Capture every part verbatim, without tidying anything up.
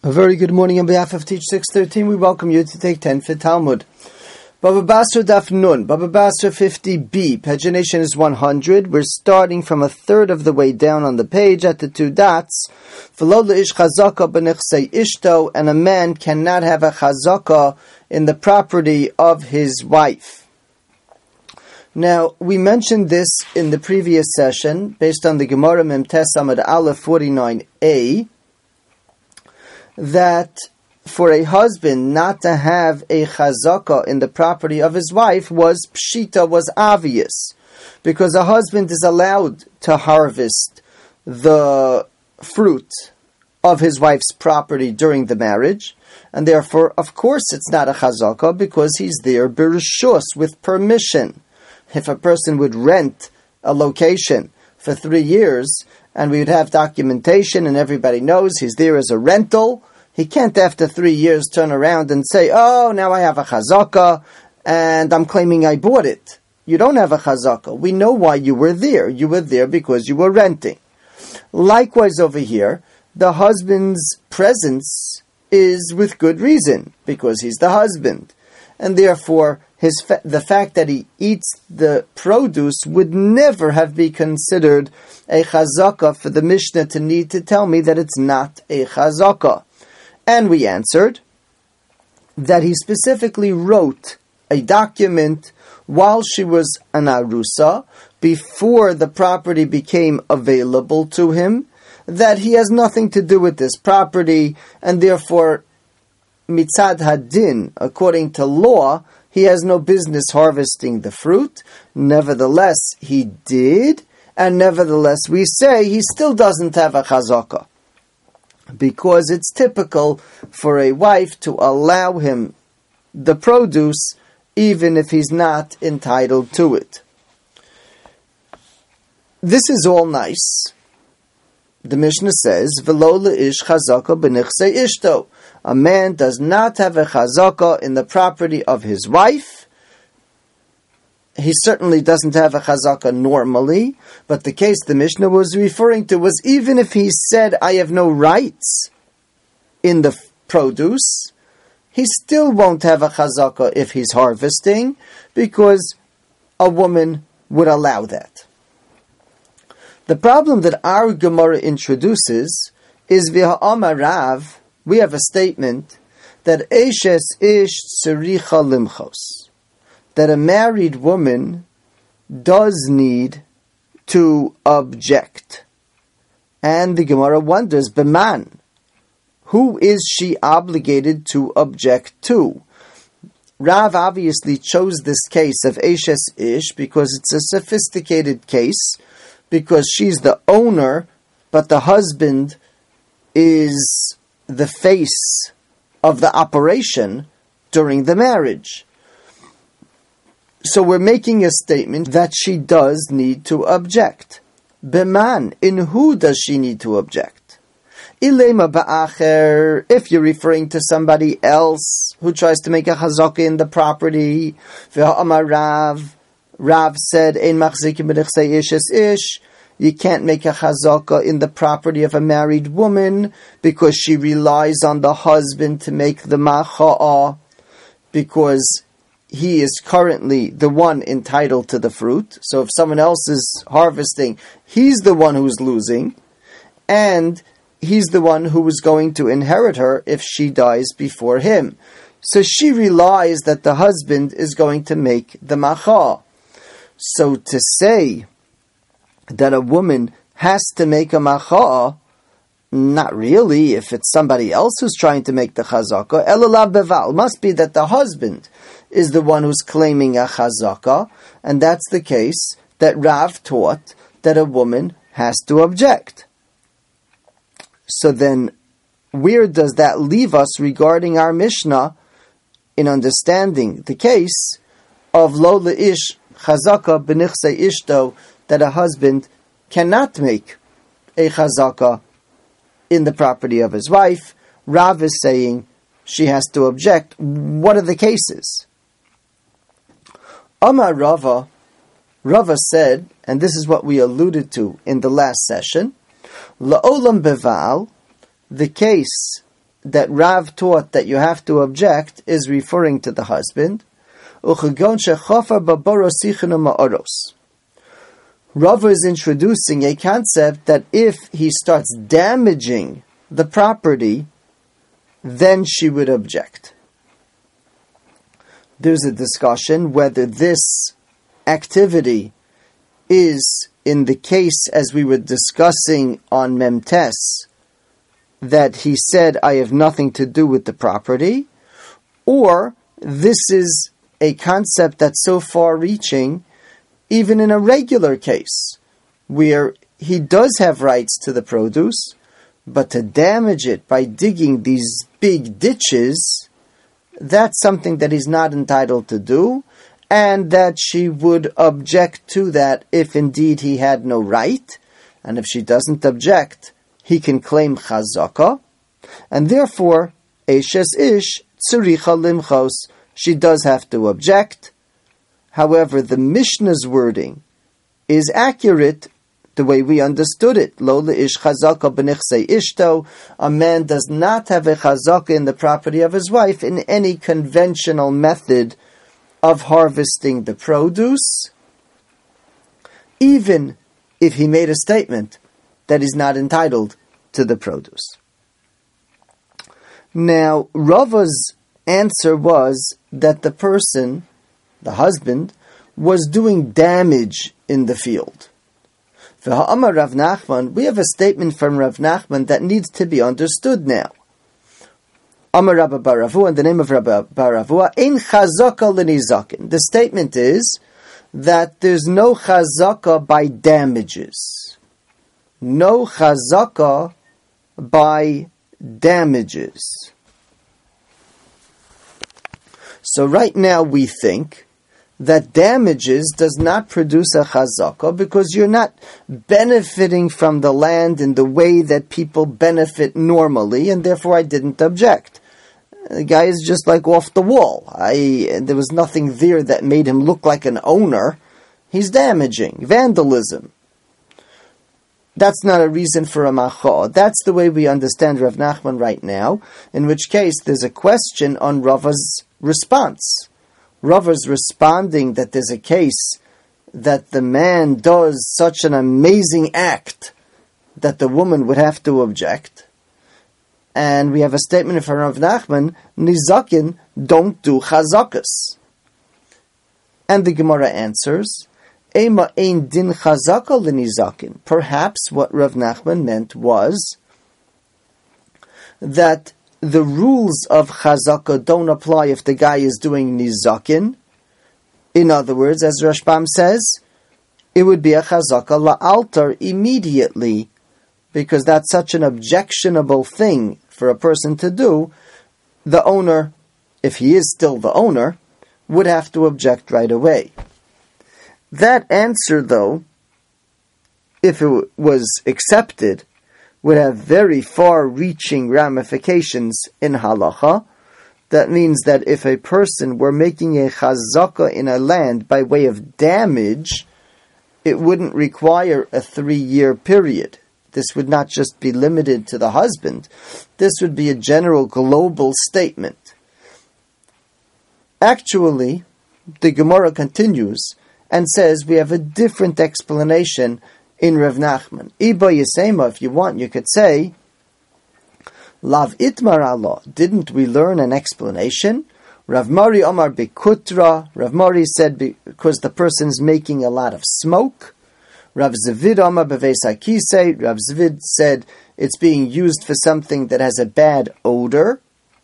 A very good morning on behalf of Teach six thirteen. We welcome you to take ten for Talmud. Baba Basra Daf Nun, Baba Basra fifty B. Pagination is one hundred. We're starting from a third of the way down on the page at the two dots. V'lo le'ish chazaka b'nechsei ishto, and a man cannot have a chazaka in the property of his wife. Now, we mentioned this in the previous session, based on the Gemara Memtes Amud Aleph forty-nine A, that for a husband not to have a chazaka in the property of his wife was pshita, was obvious, because a husband is allowed to harvest the fruit of his wife's property during the marriage, and therefore, of course, it's not a chazaka because he's there b'rishus, with permission. If a person would rent a location for three years, and we would have documentation and everybody knows he's there as a rental, he can't after three years turn around and say, oh, now I have a chazaka and I'm claiming I bought it. You don't have a chazaka. We know why you were there. You were there because you were renting. Likewise over here, the husband's presence is with good reason, because he's the husband. And therefore, his fa- the fact that he eats the produce would never have been considered a chazaka for the Mishnah to need to tell me that it's not a chazaka. And we answered that he specifically wrote a document while she was an arusa, before the property became available to him, that he has nothing to do with this property, and therefore, mitzad hadin, according to law, he has no business harvesting the fruit. Nevertheless, he did, and nevertheless, we say he still doesn't have a chazaka, because it's typical for a wife to allow him the produce even if he's not entitled to it. This is all nice. The Mishnah says, V'lo le'ish chazaka b'nechsei ishto. A man does not have a chazaka in the property of his wife. He certainly doesn't have a chazaka normally, but the case the Mishnah was referring to was even if he said, I have no rights in the produce, he still won't have a chazaka if he's harvesting, because a woman would allow that. The problem that our Gemara introduces is v'ha'amar Rav, we have a statement that Eishes ish tzaricha limchos, that a married woman does need to object. And the Gemara wonders, B'man, who is she obligated to object to? Rav obviously chose this case of Eishes ish because it's a sophisticated case, because she's the owner, but the husband is the face of the operation during the marriage. So we're making a statement that she does need to object. B'man, in who does she need to object? Ilema ba'acher, if you're referring to somebody else who tries to make a chazaka in the property. V'ha'amar Rav, Rav said, Ein machzikim b'nechsei ishes ish, you can't make a chazaka in the property of a married woman because she relies on the husband to make the macha'ah, because he is currently the one entitled to the fruit. So if someone else is harvesting, he's the one who's losing, and he's the one who is going to inherit her if she dies before him. So she relies that the husband is going to make the macha'ah. So to say that a woman has to make a macha'ah, not really, if it's somebody else who's trying to make the chazaka. Elalav beval, must be that the husband is the one who's claiming a chazaka, and that's the case that Rav taught that a woman has to object. So then, where does that leave us regarding our Mishnah in understanding the case of lo le'ish chazaka b'nechsei ishto, that a husband cannot make a chazaka in the property of his wife? Rav is saying she has to object. What are the cases? Amar Rava, Rava said, and this is what we alluded to in the last session, La'olam beval, the case that Rav taught that you have to object is referring to the husband. Rav is introducing a concept that if he starts damaging the property, then she would object. There's a discussion whether this activity is in the case as we were discussing on Memtes, that he said, I have nothing to do with the property, or this is a concept that's so far-reaching, even in a regular case, where he does have rights to the produce, but to damage it by digging these big ditches, that's something that he's not entitled to do, and that she would object to that if indeed he had no right, and if she doesn't object, he can claim chazaka, and therefore, Eshes Ish, Tzuricha Limchos, she does have to object. However, the Mishnah's wording is accurate the way we understood it. Lo le'ish chazaka b'nichsei ishto, a man does not have a chazaka in the property of his wife in any conventional method of harvesting the produce, even if he made a statement that he's not entitled to the produce. Now, Rava's answer was that the person, the husband, was doing damage in the field. V'ha'amar Rav Nachman, we have a statement from Rav Nachman that needs to be understood now. Amar Rabba bar Ravua, in the name of Rabba bar Ravua, ein chazaka l'nizakin. The statement is that there's no chazaka by damages. No chazaka by damages. So right now we think that damages does not produce a chazaka because you're not benefiting from the land in the way that people benefit normally, and therefore I didn't object. The guy is just like off the wall. I there was nothing there that made him look like an owner. He's damaging, vandalism. That's not a reason for a macha. That's the way we understand Rav Nachman right now, in which case there's a question on Rava's response. Rava's responding that there's a case that the man does such an amazing act that the woman would have to object. And we have a statement from Rav Nachman, Nizakin don't do chazakas. And the Gemara answers, Ema ein din chazaka l'nizakin. Perhaps what Rav Nachman meant was that the rules of chazaka don't apply if the guy is doing nizakin. In other words, as Rashbam says, it would be a chazaka la'altar immediately, because that's such an objectionable thing for a person to do. The owner, if he is still the owner, would have to object right away. That answer, though, if it was accepted, would have very far-reaching ramifications in halacha. That means that if a person were making a chazaka in a land by way of damage, it wouldn't require a three-year period. This would not just be limited to the husband. This would be a general global statement. Actually, the Gemara continues and says we have a different explanation in Rav Nachman. Iba Yisema, if you want, you could say, Lav Itmar Allah, didn't we learn an explanation? Rav Mari Omar Bikutra, Rav Mari said because the person's making a lot of smoke. Rav Zvid Omar Beves HaKisei, Rav Zvid said it's being used for something that has a bad odor.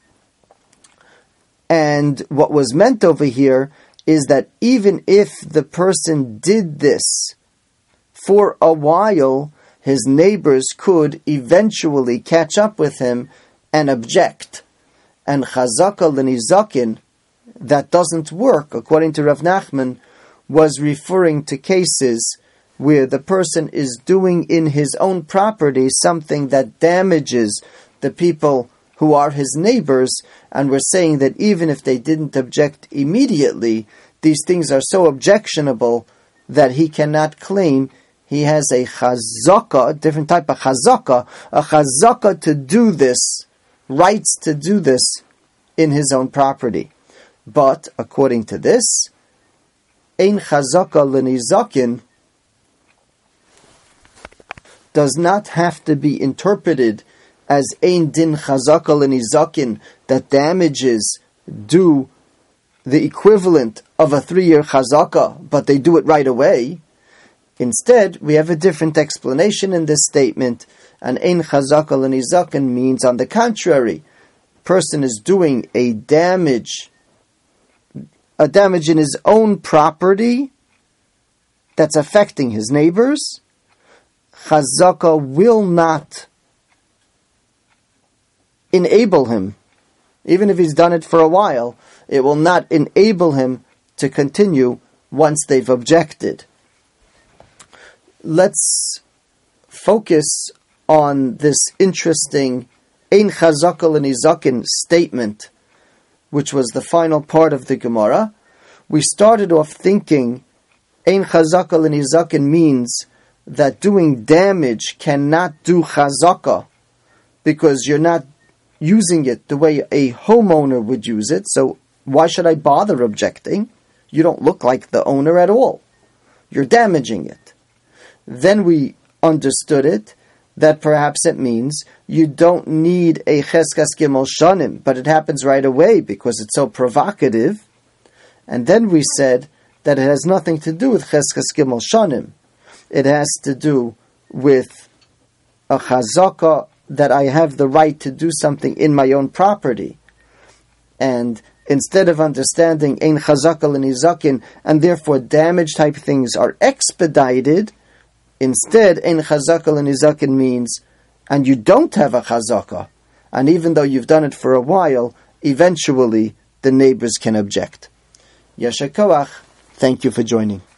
And what was meant over here is that even if the person did this for a while, his neighbors could eventually catch up with him and object. And chazaka l'nizakin, that doesn't work, according to Rav Nachman, was referring to cases where the person is doing in his own property something that damages the people who are his neighbors, and we're saying that even if they didn't object immediately, these things are so objectionable that he cannot claim he has a chazaka, a different type of chazaka, a chazaka to do this rights to do this in his own property. But, according to this, Ein Chazaka L'Nizakin does not have to be interpreted as Ein Din Chazaka L'Nizakin, that damages do the equivalent of a three-year Chazaka, but they do it right away. Instead, we have a different explanation in this statement, and Ein Chazaka L'Nizakin means, on the contrary, person is doing a damage, a damage in his own property that's affecting his neighbors. Chazaka will not enable him, even if he's done it for a while, it will not enable him to continue once they've objected. Let's focus on this interesting Ein Chazaka L'Nizakin statement, which was the final part of the Gemara. We started off thinking Ein Chazaka L'Nizakin means that doing damage cannot do Chazaka, because you're not using it the way a homeowner would use it, so why should I bother objecting? You don't look like the owner at all. You're damaging it. Then we understood it, that perhaps it means you don't need a Cheskas Gimel Shanim, but it happens right away because it's so provocative. And then we said that it has nothing to do with Cheskas Gimel Shanim. It has to do with a Chazaka, that I have the right to do something in my own property. And instead of understanding Ein Chazaka L'Nizakin, and therefore damage type things are expedited, instead Ein Chazaka L'Nizakin means, and you don't have a Chazaka, and even though you've done it for a while, eventually the neighbors can object. Yasher Koach, thank you for joining.